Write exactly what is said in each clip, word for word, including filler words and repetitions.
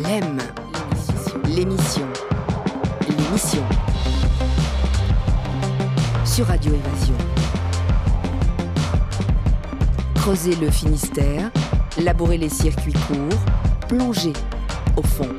L'aime, l'émission, l'émission sur Radio Évasion. Creuser le Finistère, labourer les circuits courts, plonger au fond.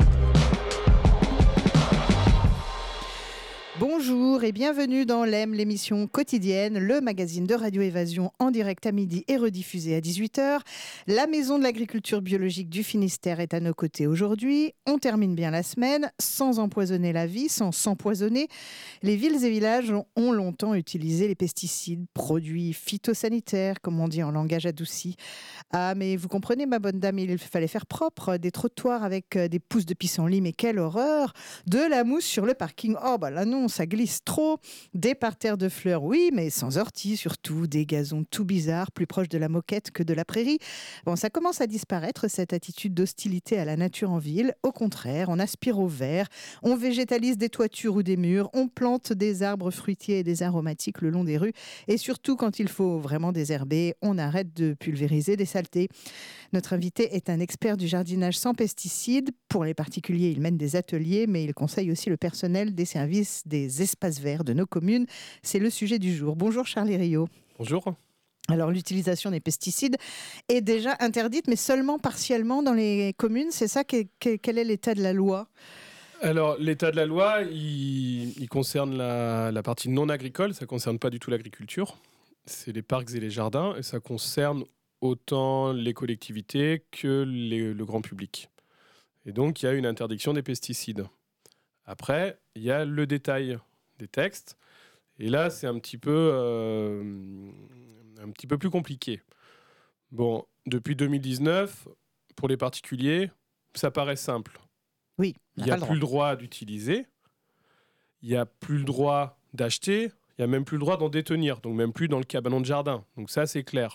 Bonjour et bienvenue dans L'aime, l'émission quotidienne, le magazine de Radio Évasion en direct à midi et rediffusé à dix-huit heures. La Maison de l'Agriculture Biologique du Finistère est à nos côtés aujourd'hui. On termine bien la semaine sans empoisonner la vie, sans s'empoisonner. Les villes et villages ont longtemps utilisé les pesticides, produits phytosanitaires, comme on dit en langage adouci. Ah, mais vous comprenez, ma bonne dame, il fallait faire propre des trottoirs avec des pousses de pissenlit, mais quelle horreur! De la mousse sur le parking, oh bah là non, ça glisse trop. Des parterres de fleurs, oui, mais sans orties surtout. Des gazons tout bizarres, plus proches de la moquette que de la prairie. Bon, ça commence à disparaître, cette attitude d'hostilité à la nature en ville. Au contraire, on aspire au vert, on végétalise des toitures ou des murs, on plante des arbres fruitiers et des aromatiques le long des rues. Et surtout, quand il faut vraiment désherber, on arrête de pulvériser des saletés. Notre invité est un expert du jardinage sans pesticides. Pour les particuliers, il mène des ateliers, mais il conseille aussi le personnel des services des espaces verts de nos communes. C'est le sujet du jour. Bonjour Charlie Rio. Bonjour. Alors l'utilisation des pesticides est déjà interdite, mais seulement partiellement dans les communes. C'est ça, quel est l'état de la loi ? Alors l'état de la loi, il, il concerne la, la partie non agricole, ça ne concerne pas du tout l'agriculture. C'est les parcs et les jardins, et ça concerne autant les collectivités que les, le grand public. Et donc il y a une interdiction des pesticides. Après, il y a le détail des textes. Et là, c'est un petit peu, euh, un petit peu plus compliqué. Bon, depuis deux mille dix-neuf, pour les particuliers, ça paraît simple. Oui, il n'y a plus le droit d'utiliser, il n'y a plus le droit d'acheter, il n'y a même plus le droit d'en détenir, donc même plus dans le cabanon de jardin. Donc ça, c'est clair.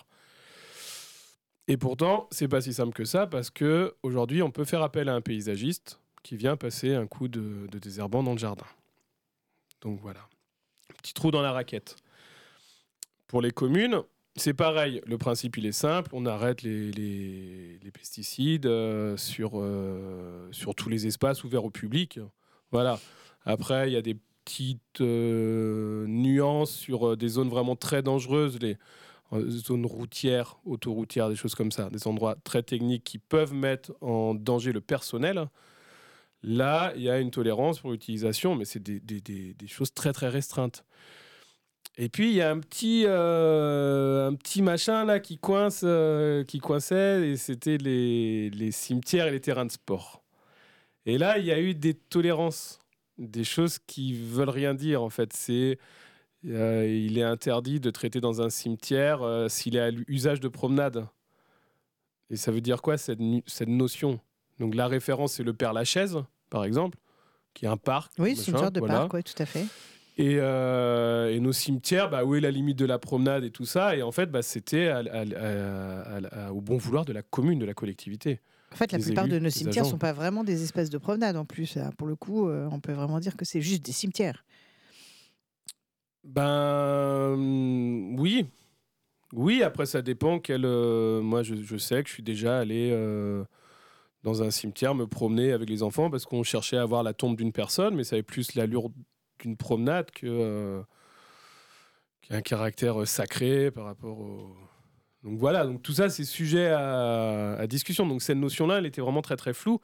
Et pourtant, c'est pas si simple que ça, parce qu'aujourd'hui, on peut faire appel à un paysagiste qui vient passer un coup de, de désherbant dans le jardin. Donc voilà, petit trou dans la raquette. Pour les communes, c'est pareil. Le principe, il est simple. On arrête les, les, les pesticides euh, sur, euh, sur tous les espaces ouverts au public. Voilà. Après, il y a des petites euh, nuances sur euh, des zones vraiment très dangereuses, les euh, zones routières, autoroutières, des choses comme ça, des endroits très techniques qui peuvent mettre en danger le personnel. Là, il y a une tolérance pour l'utilisation, mais c'est des, des, des, des choses très, très restreintes. Et puis, il y a un petit, euh, un petit machin là, qui, coince, euh, qui coinçait, et c'était les, les cimetières et les terrains de sport. Et là, il y a eu des tolérances, des choses qui ne veulent rien dire, en fait. C'est, euh, il est interdit de traiter dans un cimetière euh, s'il est à l'usage de promenade. Et ça veut dire quoi, cette, cette notion ? Donc la référence, c'est le Père-Lachaise, par exemple, qui est un parc. Oui, machin, c'est une sorte de voilà. parc, oui, tout à fait. Et, euh, et nos cimetières, bah, où est la limite de la promenade et tout ça ? Et en fait, bah, c'était à, à, à, à, au bon vouloir de la commune, de la collectivité. En fait, la plupart élus, de nos cimetières ne sont pas vraiment des espaces de promenade en plus. Pour le coup, on peut vraiment dire que c'est juste des cimetières. Ben oui. Oui, après, ça dépend. Quel, euh, moi, je, je sais que je suis déjà allé... Euh, dans un cimetière, me promener avec les enfants parce qu'on cherchait à voir la tombe d'une personne, mais ça avait plus l'allure d'une promenade que, euh, qu'un caractère sacré par rapport au... Donc voilà, donc tout ça, c'est sujet à, à discussion. Donc cette notion-là, elle était vraiment très, très floue.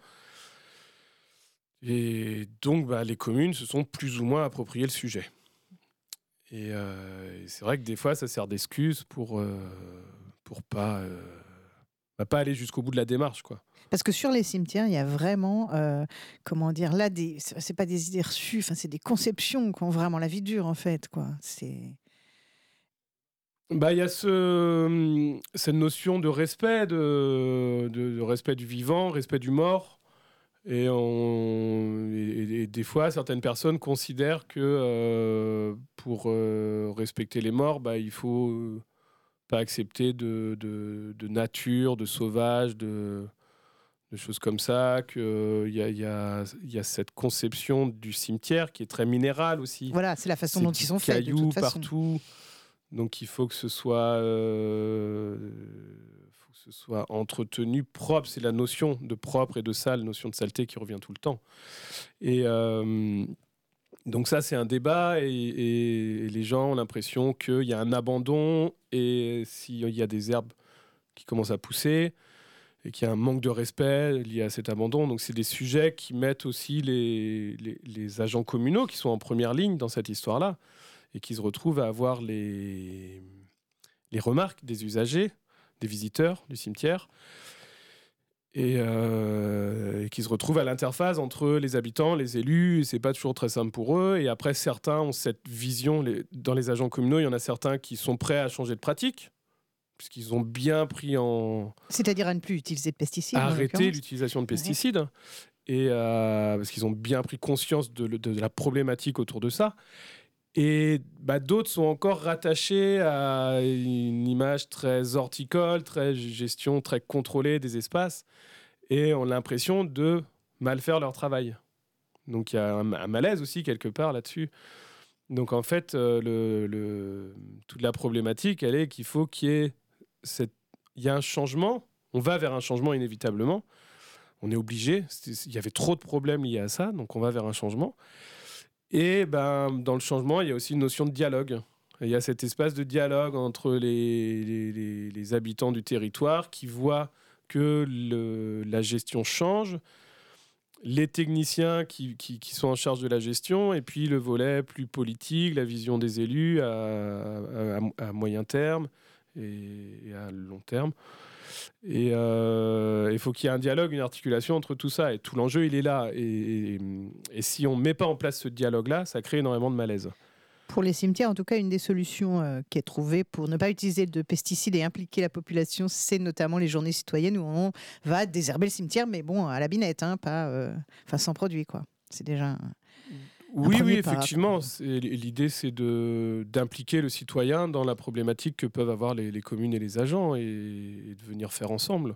Et donc, bah, les communes se sont plus ou moins approprié le sujet. Et, euh, et c'est vrai que des fois, ça sert d'excuse pour euh, pour pas... Euh, bah, pas aller jusqu'au bout de la démarche, quoi. Parce que sur les cimetières, il y a vraiment, euh, comment dire, là, des, c'est pas des idées reçues, enfin, c'est des conceptions qui ont vraiment la vie dure, en fait, quoi. C'est... Bah, il y a ce, cette notion de respect, de, de, de respect du vivant, respect du mort. Et, on, et, et des fois, certaines personnes considèrent que euh, pour euh, respecter les morts, bah, il faut euh, pas accepter de, de, de nature, de sauvage, de... de choses comme ça, qu'il euh, y, y, y a cette conception du cimetière qui est très minérale aussi. Voilà, c'est la façon dont ils sont faits, de toute façon. Cailloux partout, donc il faut que ce soit, euh, faut que ce soit entretenu propre. C'est la notion de propre et de sale, la notion de saleté qui revient tout le temps. Et euh, donc ça, c'est un débat et, et les gens ont l'impression qu'il y a un abandon et s'il y a des herbes qui commencent à pousser et qu'il y a un manque de respect lié à cet abandon. Donc c'est des sujets qui mettent aussi les, les, les agents communaux qui sont en première ligne dans cette histoire-là et qui se retrouvent à avoir les, les remarques des usagers, des visiteurs du cimetière, et, euh, et qui se retrouvent à l'interface entre les habitants, les élus, et c'est pas toujours très simple pour eux. Et après, certains ont cette vision, les, dans les agents communaux, il y en a certains qui sont prêts à changer de pratique, puisqu'ils ont bien pris en... C'est-à-dire à ne plus utiliser de pesticides. Arrêter l'utilisation de pesticides, ouais. et, euh, parce qu'ils ont bien pris conscience de, de, de la problématique autour de ça. Et bah, d'autres sont encore rattachés à une image très horticole, très gestion très contrôlée des espaces, et ont l'impression de mal faire leur travail. Donc il y a un, un malaise aussi quelque part là-dessus. Donc en fait, euh, le, le, toute la problématique, elle est qu'il faut qu'il y ait cette... il y a un changement, on va vers un changement inévitablement, on est obligé, il y avait trop de problèmes liés à ça, donc on va vers un changement. Et ben, dans le changement, il y a aussi une notion de dialogue. Il y a cet espace de dialogue entre les, les, les, les habitants du territoire qui voient que le, la gestion change, les techniciens qui, qui, qui sont en charge de la gestion, et puis le volet plus politique, la vision des élus à, à, à moyen terme et, et à long terme. Et il euh, faut qu'il y ait un dialogue, une articulation entre tout ça. Et tout l'enjeu, il est là. Et, et, et si on ne met pas en place ce dialogue-là, ça crée énormément de malaise. Pour les cimetières, en tout cas, une des solutions euh, qui est trouvée pour ne pas utiliser de pesticides et impliquer la population, c'est notamment les journées citoyennes où on va désherber le cimetière, mais bon, à la binette, hein, pas, euh, enfin, sans produit, quoi. C'est déjà... Un... Oui, oui, effectivement. C'est, l'idée, c'est de, d'impliquer le citoyen dans la problématique que peuvent avoir les, les communes et les agents et, et de venir faire ensemble.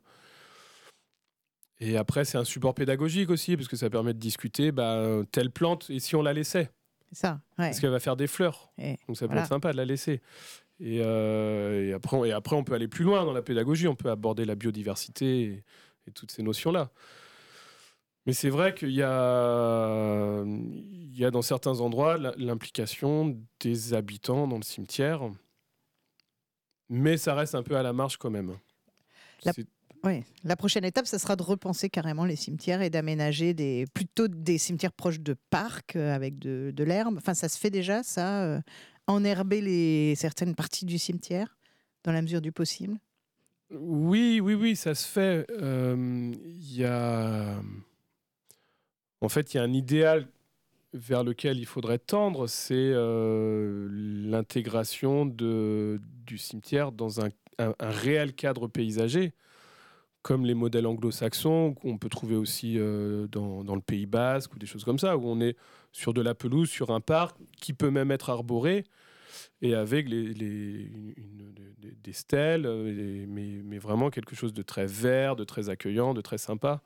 Et après, c'est un support pédagogique aussi, parce que ça permet de discuter bah, telle plante, et si on la laissait, c'est ça, ouais. Parce qu'elle va faire des fleurs. Et donc ça peut voilà. être sympa de la laisser. Et, euh, et, après, et après, on peut aller plus loin dans la pédagogie, on peut aborder la biodiversité et, et toutes ces notions-là. Mais c'est vrai qu'il y a, il y a dans certains endroits l'implication des habitants dans le cimetière, mais ça reste un peu à la marge quand même. La, oui. La prochaine étape, ça sera de repenser carrément les cimetières et d'aménager des, plutôt des cimetières proches de parcs euh, avec de, de l'herbe. Enfin, ça se fait déjà, ça, euh, enherber les, certaines parties du cimetière dans la mesure du possible. Oui, oui, oui, ça se fait. Il euh, y a... En fait, il y a un idéal vers lequel il faudrait tendre, c'est euh, l'intégration de, du cimetière dans un, un, un réel cadre paysager, comme les modèles anglo-saxons, qu'on peut trouver aussi euh, dans, dans le Pays Basque, ou des choses comme ça, où on est sur de la pelouse, sur un parc, qui peut même être arboré, et avec les, les, une, une, des, des stèles, et, mais, mais vraiment quelque chose de très vert, de très accueillant, de très sympa,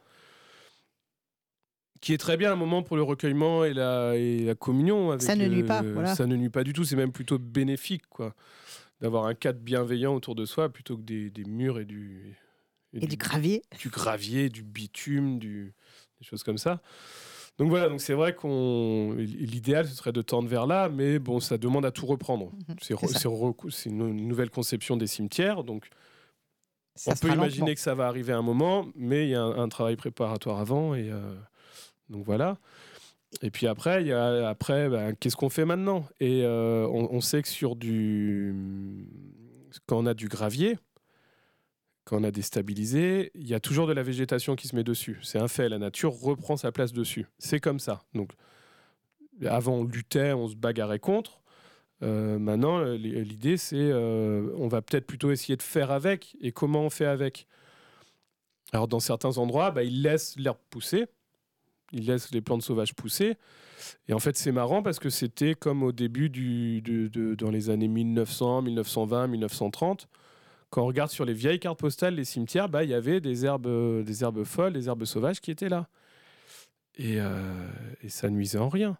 qui est très bien un moment pour le recueillement et la, et la communion. Avec, ça ne nuit pas, euh, voilà. Ça ne nuit pas du tout, c'est même plutôt bénéfique, quoi, d'avoir un cadre bienveillant autour de soi, plutôt que des, des murs et du... Et, et du, du gravier. Du gravier, du bitume, du, des choses comme ça. Donc voilà, donc c'est vrai qu'on l'idéal, ce serait de tendre vers là, mais bon, ça demande à tout reprendre. Mmh, c'est, re, c'est, re, c'est une nouvelle conception des cimetières, donc ça on peut imaginer lentement. Que ça va arriver à un moment, mais il y a un, un travail préparatoire avant, et... Euh, donc voilà. Et puis après, y a, après bah, qu'est-ce qu'on fait maintenant ? Et euh, on, on sait que sur du... Quand on a du gravier, quand on a déstabilisé, il y a toujours de la végétation qui se met dessus. C'est un fait, la nature reprend sa place dessus. C'est comme ça. Donc, avant, on luttait, on se bagarrait contre. Euh, maintenant, l'idée, c'est euh, on va peut-être plutôt essayer de faire avec. Et comment on fait avec ? Alors, dans certains endroits, bah, ils laissent l'herbe pousser. Ils laissent les plantes sauvages pousser. Et en fait, c'est marrant parce que c'était comme au début, du, de, de, dans les années mille neuf cents, mille neuf cent vingt, mille neuf cent trente. Quand on regarde sur les vieilles cartes postales, les cimetières, bah, y avait des herbes, des herbes folles, des herbes sauvages qui étaient là. Et, euh, et ça nuisait en rien.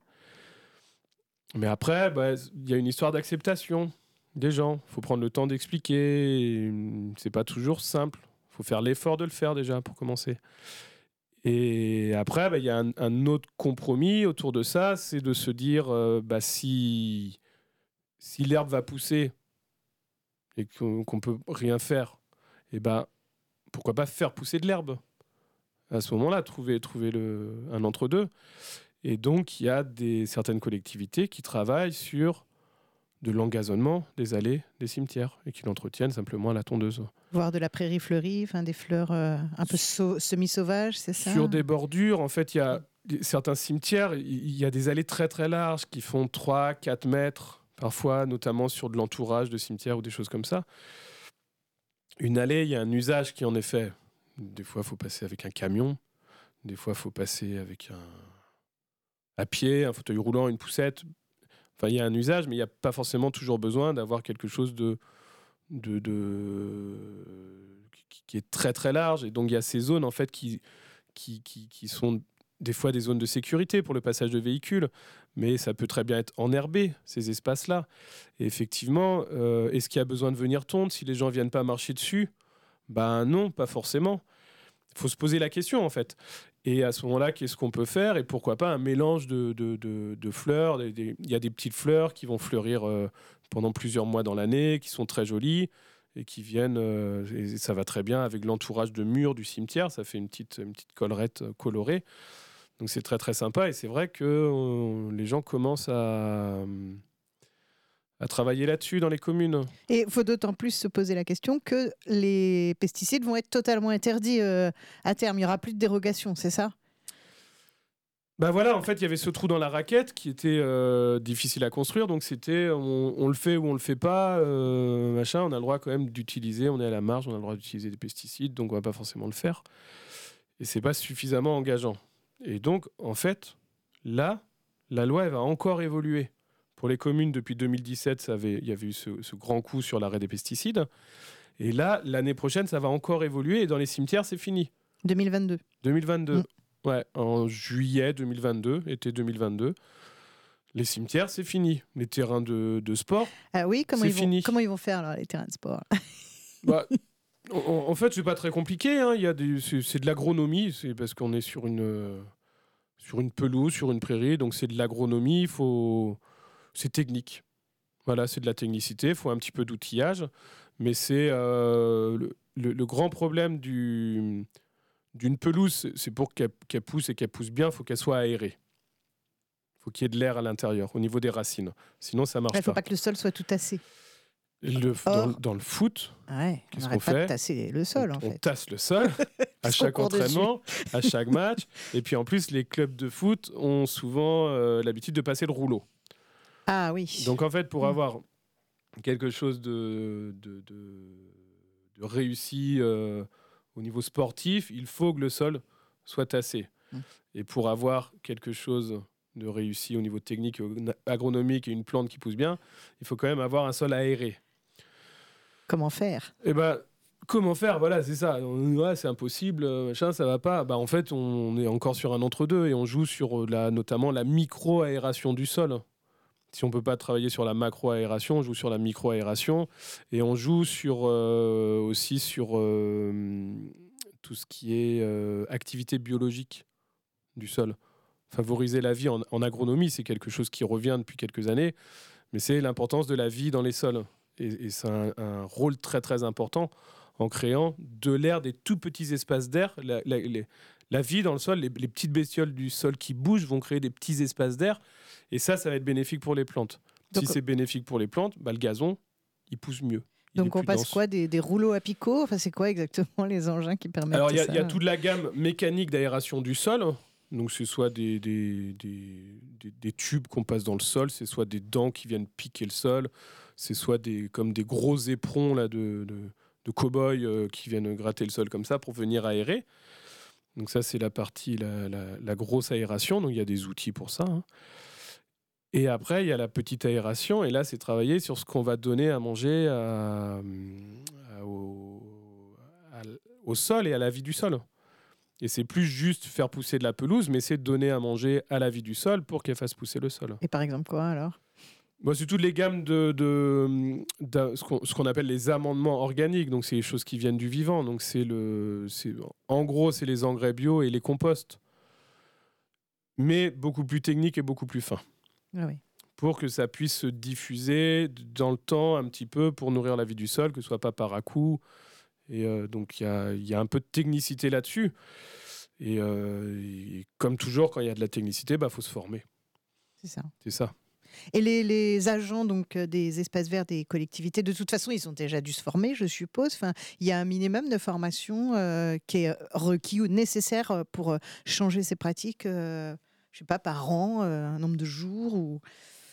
Mais après, bah, y a une histoire d'acceptation des gens. Il faut prendre le temps d'expliquer. C'est pas toujours simple. Il faut faire l'effort de le faire déjà pour commencer. Et après, il bah, y a un, un autre compromis autour de ça, c'est de se dire, euh, bah, si, si l'herbe va pousser et qu'on ne peut rien faire, et ben, pourquoi pas faire pousser de l'herbe ? À ce moment-là, trouver, trouver le, un entre-deux. Et donc, il y a des, certaines collectivités qui travaillent sur de l'engazonnement des allées des cimetières et qui l'entretiennent simplement à la tondeuse. Voire de la prairie fleurie, enfin, des fleurs euh, un peu sau- semi-sauvages, c'est ça ? Sur des bordures, en fait, il y a certains cimetières, il y a des allées très très larges qui font trois à quatre mètres, parfois, notamment sur de l'entourage de cimetières ou des choses comme ça. Une allée, il y a un usage qui, en effet, des fois, il faut passer avec un camion, des fois, il faut passer avec un... à pied, un fauteuil roulant, une poussette. Enfin, il y a un usage, mais il n'y a pas forcément toujours besoin d'avoir quelque chose de, de, de... qui est très très large. Et donc, il y a ces zones, en fait, qui, qui, qui, qui sont des fois des zones de sécurité pour le passage de véhicules, mais ça peut très bien être enherbé, ces espaces-là. Et effectivement, euh, est-ce qu'il y a besoin de venir tondre si les gens ne viennent pas marcher dessus ? Ben non, pas forcément. Il faut se poser la question, en fait. Et à ce moment-là, qu'est-ce qu'on peut faire ? Et pourquoi pas un mélange de, de, de, de fleurs. Il y a des petites fleurs qui vont fleurir euh, pendant plusieurs mois dans l'année, qui sont très jolies et qui viennent... Euh, et ça va très bien avec l'entourage de murs du cimetière. Ça fait une petite, une petite collerette colorée. Donc c'est très, très sympa. Et c'est vrai que euh, les gens commencent à... à travailler là-dessus dans les communes. Et il faut d'autant plus se poser la question que les pesticides vont être totalement interdits euh, à terme. Il n'y aura plus de dérogation, c'est ça ? Ben voilà, en fait, il y avait ce trou dans la raquette qui était euh, difficile à construire. Donc c'était, on, on le fait ou on le fait pas, euh, machin. On a le droit quand même d'utiliser, on est à la marge, on a le droit d'utiliser des pesticides, donc on va pas forcément le faire. Et c'est pas suffisamment engageant. Et donc, en fait, là, la loi, elle va encore évoluer. Pour les communes, depuis deux mille dix-sept, ça avait, il y avait eu ce, ce grand coup sur l'arrêt des pesticides. Et là, l'année prochaine, ça va encore évoluer. Et dans les cimetières, c'est fini. deux mille vingt-deux. deux mille vingt-deux. Mmh. Ouais, en juillet deux mille vingt-deux, été deux mille vingt-deux. Les cimetières, c'est fini. Les terrains de, de sport, Ah oui, comment c'est ils vont, fini. comment ils vont faire alors, les terrains de sport ? Bah, en, en fait, c'est pas très compliqué. Hein. Il y a des, c'est, c'est de l'agronomie. C'est parce qu'on est sur une, euh, sur une pelouse, sur une prairie. Donc, c'est de l'agronomie. Faut... C'est technique. Voilà, c'est de la technicité. Il faut un petit peu d'outillage. Mais c'est euh, le, le, le grand problème du, d'une pelouse, c'est pour qu'elle, qu'elle pousse et qu'elle pousse bien, il faut qu'elle soit aérée. Il faut qu'il y ait de l'air à l'intérieur, au niveau des racines. Sinon, ça marche Il ne faut pas. pas que le sol soit tout tassé. Le, Or, dans, dans le foot, ouais, qu'est-ce on qu'on n'arrête pas fait de tasser le sol, on, en on fait. tasse le sol à chaque entraînement, à chaque match. Et puis en plus, les clubs de foot ont souvent euh, l'habitude de passer le rouleau. Ah oui. Donc en fait, pour Mmh. avoir quelque chose de, de, de, de réussi euh, au niveau sportif, il faut que le sol soit tassé. Mmh. Et pour avoir quelque chose de réussi au niveau technique, agronomique et une plante qui pousse bien, il faut quand même avoir un sol aéré. Comment faire ? Eh ben, comment faire ? Voilà, c'est ça. On- ouais, c'est impossible, euh, machin, ça va pas. Bah, en fait, on est encore sur un entre-deux et on joue sur euh, la, notamment la micro-aération du sol. Si on peut pas travailler sur la macro-aération, on joue sur la micro-aération et on joue sur, euh, aussi sur euh, tout ce qui est euh, activité biologique du sol. Favoriser la vie en, en agronomie, c'est quelque chose qui revient depuis quelques années, mais c'est l'importance de la vie dans les sols. Et, et c'est un, un rôle très très important en créant de l'air, des tout petits espaces d'air. La, la, les, la vie dans le sol, les, les petites bestioles du sol qui bougent vont créer des petits espaces d'air. Et ça, ça va être bénéfique pour les plantes. Donc, si c'est bénéfique pour les plantes, bah, le gazon, il pousse mieux. Il Donc est on plus passe dense. quoi des, des rouleaux à picot ? Enfin, c'est quoi exactement les engins qui permettent Alors, il y, a- ça il y a toute la gamme mécanique d'aération du sol. Donc, c'est soit des, des, des, des, des tubes qu'on passe dans le sol, c'est soit des dents qui viennent piquer le sol, c'est soit des, comme des gros éperons là, de, de, de cow-boys euh, qui viennent gratter le sol comme ça pour venir aérer. Donc, ça, c'est la partie, la, la, la grosse aération. Donc, il y a des outils pour ça. Hein. Et après, il y a la petite aération. Et là, c'est travailler sur ce qu'on va donner à manger à, à, au, à, au sol et à la vie du sol. Et c'est plus juste faire pousser de la pelouse, mais c'est donner à manger à la vie du sol pour qu'elle fasse pousser le sol. Et par exemple quoi alors ? Bon, c'est toutes les gammes de, de, de ce, qu'on, ce qu'on appelle les amendements organiques. Donc, c'est les choses qui viennent du vivant. Donc, c'est le, c'est, en gros, c'est les engrais bio et les composts. Mais beaucoup plus techniques et beaucoup plus fins. Ah oui. Pour que ça puisse se diffuser dans le temps un petit peu pour nourrir la vie du sol, que ce soit pas par à-coups. Et euh, donc, il y a, y a un peu de technicité là-dessus. Et, euh, et comme toujours, quand il y a de la technicité, bah, faut se former. C'est ça. C'est ça. Et les, les agents donc, euh, des espaces verts des collectivités, de toute façon, ils ont déjà dû se former, je suppose. Enfin, il y a un minimum de formation euh, qui est requis ou nécessaire pour euh, changer ces pratiques, euh, je ne sais pas, par an, euh, un nombre de jours ou...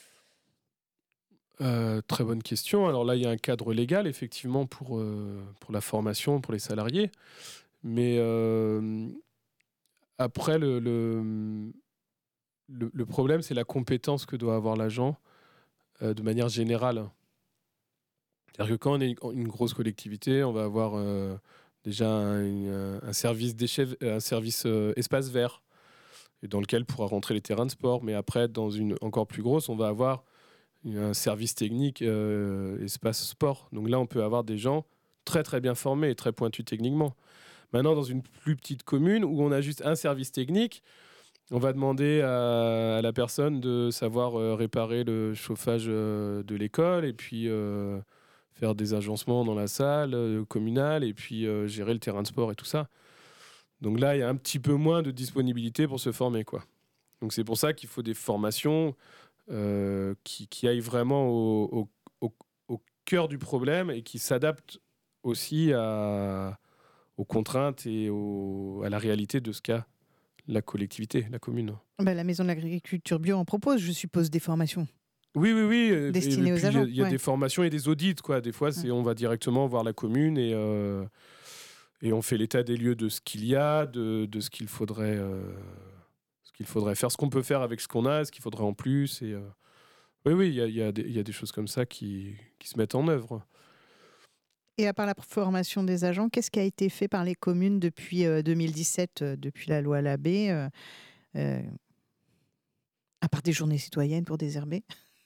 Euh, très bonne question. Alors là, il y a un cadre légal, effectivement, pour, euh, pour la formation, pour les salariés. Mais euh, après, le, le, le, le problème, c'est la compétence que doit avoir l'agent euh, de manière générale. C'est-à-dire que quand on est une grosse collectivité, on va avoir euh, déjà un, un service, déchets, un service euh, espace vert, et dans lequel pourra rentrer les terrains de sport. Mais après, dans une encore plus grosse, on va avoir un service technique euh, espace sport. Donc là, on peut avoir des gens très très bien formés et très pointus techniquement. Maintenant, dans une plus petite commune où on a juste un service technique, on va demander à, à la personne de savoir euh, réparer le chauffage euh, de l'école et puis euh, faire des agencements dans la salle euh, communale et puis euh, gérer le terrain de sport et tout ça. Donc là, il y a un petit peu moins de disponibilité pour se former, quoi. Donc c'est pour ça qu'il faut des formations euh, qui, qui aillent vraiment au, au, au, au cœur du problème et qui s'adaptent aussi à, aux contraintes et au, à la réalité de ce qu'a la collectivité, la commune. Ben, la Maison de l'Agriculture Bio en propose, je suppose, des formations. Oui, oui, oui. Destinées aux puis, agents. Il y a, y a ouais. des formations et des audits, quoi. Des fois, c'est, Ouais. on va directement voir la commune et, euh, et on fait l'état des lieux de ce qu'il y a, de, de ce qu'il faudrait, euh, ce qu'il faudrait faire, ce qu'on peut faire avec ce qu'on a, ce qu'il faudrait en plus. Et, euh, oui, oui, il y a, y, a y a des choses comme ça qui, qui se mettent en œuvre. Et à part la formation des agents, qu'est-ce qui a été fait par les communes depuis euh, deux mille dix-sept, euh, depuis la loi Labbé, euh, euh, à part des journées citoyennes pour désherber?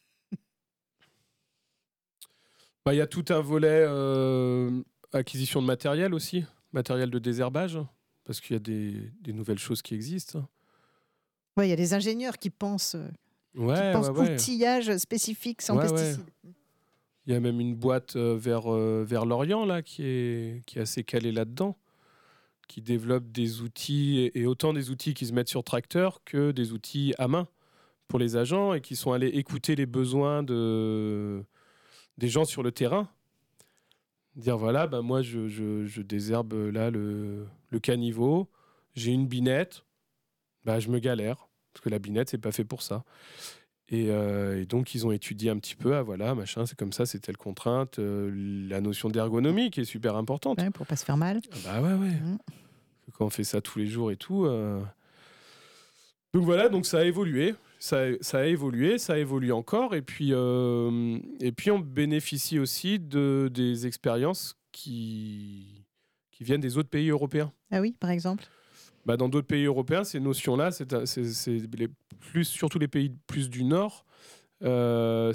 Bah, y a tout un volet euh, acquisition de matériel aussi, matériel de désherbage, parce qu'il y a des, des nouvelles choses qui existent. Ouais, il y a des ingénieurs qui pensent, euh, Ouais, qui pensent ouais, ouais. outillage spécifique sans Ouais, ouais. pesticides. Il y a même une boîte euh, vers, euh, vers l'Orient là, qui, est, qui est assez calée là-dedans, qui développe des outils, et, et autant des outils qui se mettent sur tracteur que des outils à main pour les agents et qui sont allés écouter les besoins de, des gens sur le terrain. Dire voilà, ben moi je, je, je désherbe là le, le caniveau, j'ai une binette, bah, je me galère, parce que la binette, c'est pas fait pour ça. Et, euh, et donc, ils ont étudié un petit peu, ah voilà, machin, c'est comme ça, c'est telle contrainte, euh, la notion d'ergonomie qui est super importante. Ouais, pour pas se faire mal. Ah bah ouais, ouais. Mmh. Quand on fait ça tous les jours et tout. Euh... Donc voilà, donc ça a évolué. Ça, ça a évolué, ça évolue encore. Et puis, euh, et puis on bénéficie aussi de, des expériences qui, qui viennent des autres pays européens. Ah oui, par exemple? Bah, dans d'autres pays européens, ces notions-là, c'est, c'est, c'est les plus, surtout les pays plus du Nord, euh,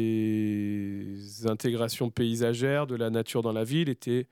ces intégrations paysagères de la nature dans la ville étaient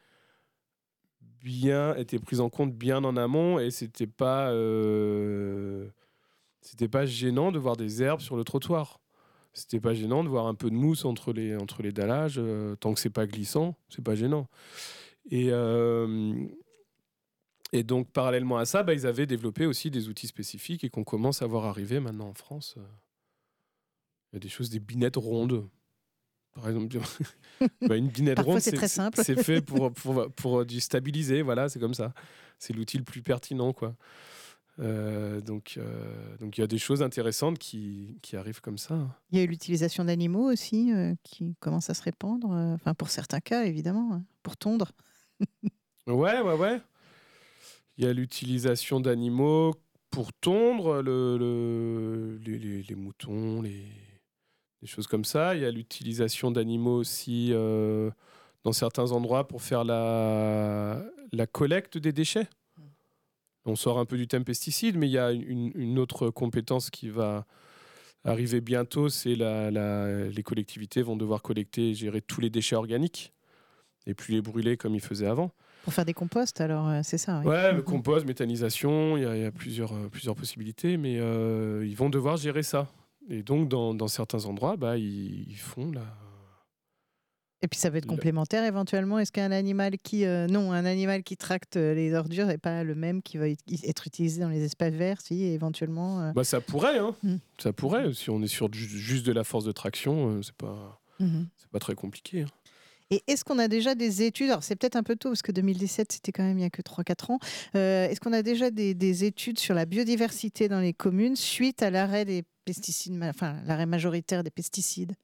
bien, étaient prises en compte bien en amont et c'était pas, euh, c'était pas gênant de voir des herbes sur le trottoir. C'était pas gênant de voir un peu de mousse entre les, entre les dallages, euh, tant que c'est pas glissant, c'est pas gênant. Et euh, Et donc, parallèlement à ça, bah, ils avaient développé aussi des outils spécifiques et qu'on commence à voir arriver maintenant en France. Il y a des choses, des binettes rondes. Par exemple, bah, une binette Parfois, ronde, c'est c'est, très simple. c'est fait pour, pour, pour du stabiliser. Voilà, c'est comme ça. C'est l'outil le plus pertinent, quoi. Euh, donc, euh, donc, il y a des choses intéressantes qui, qui arrivent comme ça. Il y a eu l'utilisation d'animaux aussi euh, qui commence à se répandre. euh, Enfin, pour certains cas, évidemment, hein, pour tondre. Ouais, ouais, ouais. Il y a l'utilisation d'animaux pour tondre, le, le, les, les, les moutons, les, les choses comme ça. Il y a l'utilisation d'animaux aussi euh, dans certains endroits pour faire la, la collecte des déchets. On sort un peu du thème pesticides, mais il y a une, une autre compétence qui va arriver bientôt, c'est la, la, les collectivités vont devoir collecter et gérer tous les déchets organiques et plus les brûler comme ils faisaient avant. Pour faire des composts, alors euh, c'est ça. Oui. Ouais, le compost, méthanisation, il y, y a plusieurs, euh, plusieurs possibilités, mais euh, ils vont devoir gérer ça. Et donc, dans, dans certains endroits, bah, ils, ils font la... Et puis ça va être Le- complémentaire éventuellement. Est-ce qu'un animal qui euh, non, un animal qui tracte euh, les ordures n'est pas le même qui va ut- être utilisé dans les espaces verts, si éventuellement. euh, Bah, ça pourrait, hein. Mm. Ça pourrait. Si on est sur ju- juste de la force de traction, euh, c'est pas, mhm. c'est pas très compliqué. hein. Et est-ce qu'on a déjà des études, alors c'est peut-être un peu tôt parce que deux mille dix-sept c'était quand même il n'y a que trois quatre ans, euh, est-ce qu'on a déjà des, des études sur la biodiversité dans les communes suite à l'arrêt des pesticides, ma- enfin l'arrêt majoritaire des pesticides?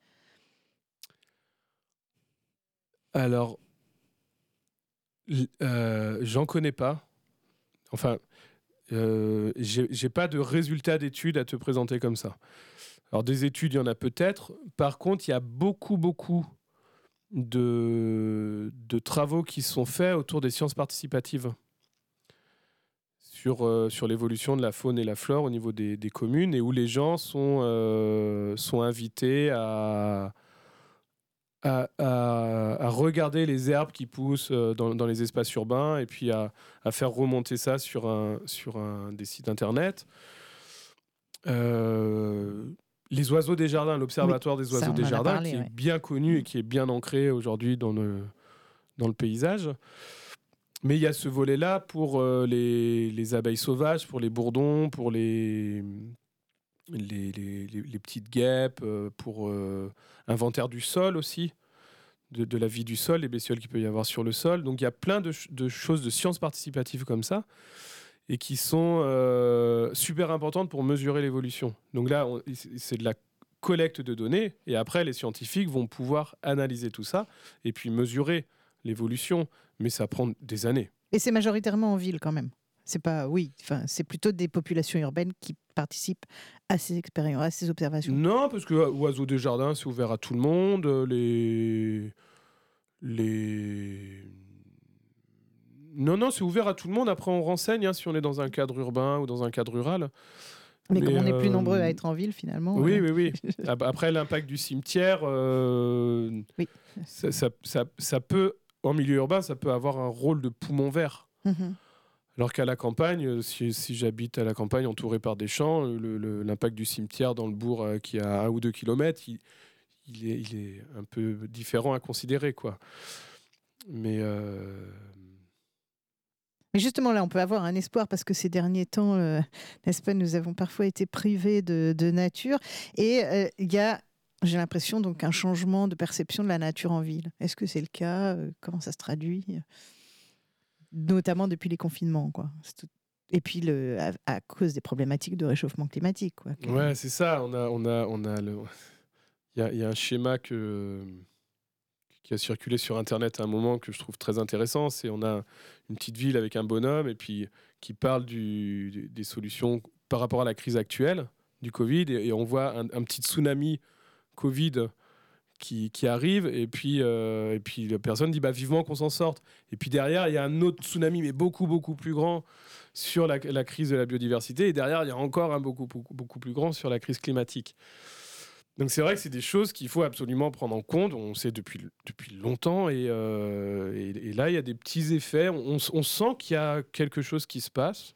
Alors, l- euh, j'en connais pas. Enfin, euh, j'ai j'ai pas de résultats d'études à te présenter comme ça. Alors, des études, il y en a peut-être. Par contre, il y a beaucoup, beaucoup de, de travaux qui sont faits autour des sciences participatives sur, euh, sur l'évolution de la faune et la flore au niveau des, des communes et où les gens sont, euh, sont invités à, à, à- à regarder les herbes qui poussent euh, dans, dans les espaces urbains et puis à, à faire remonter ça sur, un, sur un, des sites internet. Euh, les oiseaux des jardins, l'Observatoire des ça, oiseaux on des en a jardins, parlé, qui ouais. est bien connu et qui est bien ancré aujourd'hui dans le, dans le paysage. Mais il y a ce volet-là pour euh, les, les abeilles sauvages, pour les bourdons, pour les, les, les, les- les petites guêpes, euh, pour euh, inventaire du sol aussi, de, de la vie du sol, les bestioles qu'il peut y avoir sur le sol. Donc il y a plein de, ch- de choses, de sciences participatives comme ça, et qui sont euh, super importantes pour mesurer l'évolution. Donc là, on- c'est c'est de la collecte de données, et après, les scientifiques vont pouvoir analyser tout ça, et puis mesurer l'évolution, mais ça prend des années. Et c'est majoritairement en ville quand même. C'est pas, oui, enfin, c'est plutôt des populations urbaines qui participent à ces expériences, à ces observations. Non, parce que euh, Oiseaux des Jardins, c'est ouvert à tout le monde. euh, Les... les... Non, non, c'est ouvert à tout le monde. Après, on renseigne hein, si on est dans un cadre urbain ou dans un cadre rural. Mais, comme Mais, on est plus euh, nombreux à être en ville finalement. Oui, euh, oui, oui. Ap- Après, l'impact du cimetière, euh, Oui. ça, ça- ça- ça peut, en milieu urbain, ça peut avoir un rôle de poumon vert. mhm. Alors qu'à la campagne, euh, si, si j'habite à la campagne entouré par des champs, euh, le- le- l'impact du cimetière dans le bourg euh, qui est à un ou deux kilomètres, il, il est, il est un peu différent à considérer, quoi. Mais euh, Mais justement, là, on peut avoir un espoir parce que ces derniers temps, euh, n'est-ce pas, nous avons parfois été privés de, de nature. Et euh, il y a, j'ai l'impression, donc un changement de perception de la nature en ville. Est-ce que c'est le cas? Euh, Comment ça se traduit? Notamment depuis les confinements, quoi. C'est tout- Et puis, le, à, à cause des problématiques de réchauffement climatique, quoi. Que- ouais, c'est ça. On a, on a, on a le. Il y a, il y a un schéma que, qui a circulé sur Internet à un moment que je trouve très intéressant. C'est on a une petite ville avec un bonhomme et puis qui parle du, du- des solutions par rapport à la crise actuelle du Covid et, et on voit un, un petit tsunami Covid qui, qui arrive et puis, euh, et puis la personne dit bah, vivement qu'on s'en sorte. Et puis derrière, il y a un autre tsunami, mais beaucoup, beaucoup plus grand sur la, la crise de la biodiversité. Et derrière, il y a encore un beaucoup, beaucoup, beaucoup plus grand sur la crise climatique. Donc c'est vrai que c'est des choses qu'il faut absolument prendre en compte. On sait depuis, depuis longtemps. Et, euh, et, et là, il y a des petits effets. On, on sent qu'il y a quelque chose qui se passe.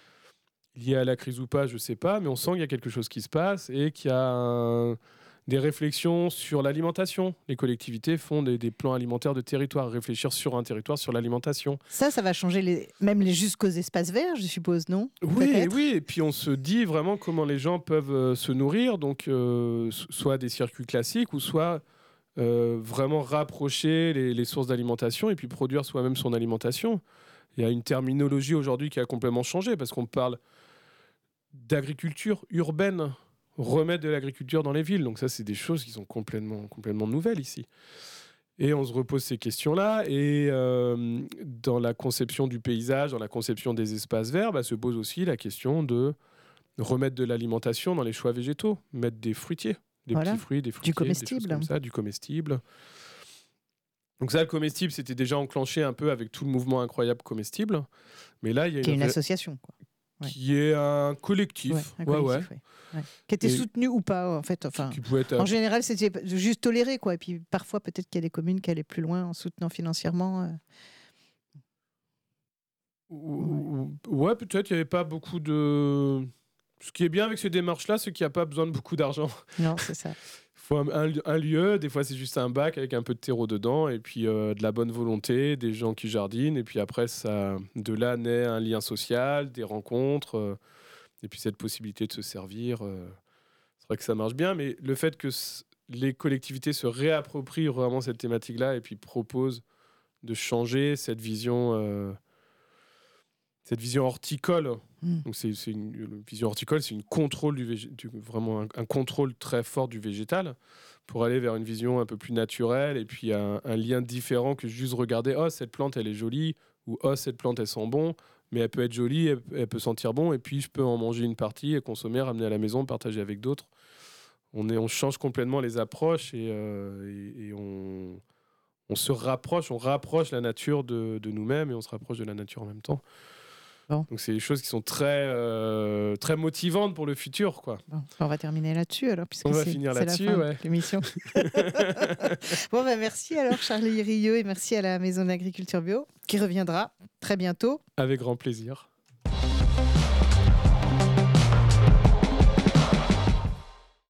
Lié à la crise ou pas, je ne sais pas. Mais on sent qu'il y a quelque chose qui se passe et qu'il y a un des réflexions sur l'alimentation. Les collectivités font des, des plans alimentaires de territoire, réfléchir sur un territoire, sur l'alimentation. Ça, ça va changer les, même les, jusqu'aux espaces verts, je suppose, non? Oui, Peut-être. oui, et puis on se dit vraiment comment les gens peuvent euh, se nourrir, donc euh, so- soit des circuits classiques ou soit euh, vraiment rapprocher les, les sources d'alimentation et puis produire soi-même son alimentation. Il y a une terminologie aujourd'hui qui a complètement changé parce qu'on parle d'agriculture urbaine, remettre de l'agriculture dans les villes. Donc ça, c'est des choses qui sont complètement, complètement nouvelles ici. Et on se repose ces questions-là. Et euh, dans la conception du paysage, dans la conception des espaces verts, bah, se pose aussi la question de remettre de l'alimentation dans les choix végétaux, mettre des fruitiers, des Voilà. petits fruits, des fruitiers, des choses comestible. comme ça, du comestible. Donc ça, le comestible, c'était déjà enclenché un peu avec tout le mouvement incroyable comestible. Mais là, il y a Qui est une, une ré- association, quoi. ouais. qui est un collectif, Ouais, un ouais, collectif, ouais. ouais. Ouais. Qui était Et- soutenu ou pas, en fait. Enfin, qui pouvait être en général, c'était juste toléré, quoi. Et puis parfois, peut-être qu'il y a des communes qui allaient plus loin en soutenant financièrement. euh. Ou- ou- Ouais, peut-être il n'y avait pas beaucoup de. Ce qui est bien avec ces démarches-là, c'est qu'il n'y a pas besoin de beaucoup d'argent. Non, c'est ça. Il faut un, un- un lieu, des fois c'est juste un bac avec un peu de terreau dedans, et puis euh, de la bonne volonté, des gens qui jardinent, et puis après, ça, de là naît un lien social, des rencontres, euh, et puis cette possibilité de se servir. euh, c'est vrai que ça marche bien, mais le fait que s- les collectivités se réapproprient vraiment cette thématique-là, et puis proposent de changer cette vision. euh, Cette vision horticole, Mm. donc c'est, c'est une, une vision horticole, c'est une contrôle du, végé- du- vraiment un, un contrôle très fort du végétal pour aller vers une vision un peu plus naturelle et puis un, un lien différent que juste regarder oh cette plante elle est jolie ou oh cette plante elle sent bon, mais elle peut être jolie, elle, elle peut sentir bon et puis je peux en manger une partie et consommer, ramener à la maison, partager avec d'autres. On, est, on change complètement les approches et, euh, et, et on, on se rapproche, on rapproche la nature de, de nous-mêmes et on se rapproche de la nature en même temps. Bon. Donc c'est des choses qui sont très, euh, très motivantes pour le futur, quoi. Bon, on va terminer là-dessus, alors, puisque On va c'est, finir c'est là-dessus, la fin ouais. de l'émission. Bon, ben, merci alors, Charlie Rieu, et merci à la Maison de l'Agriculture Bio, qui reviendra très bientôt. Avec grand plaisir.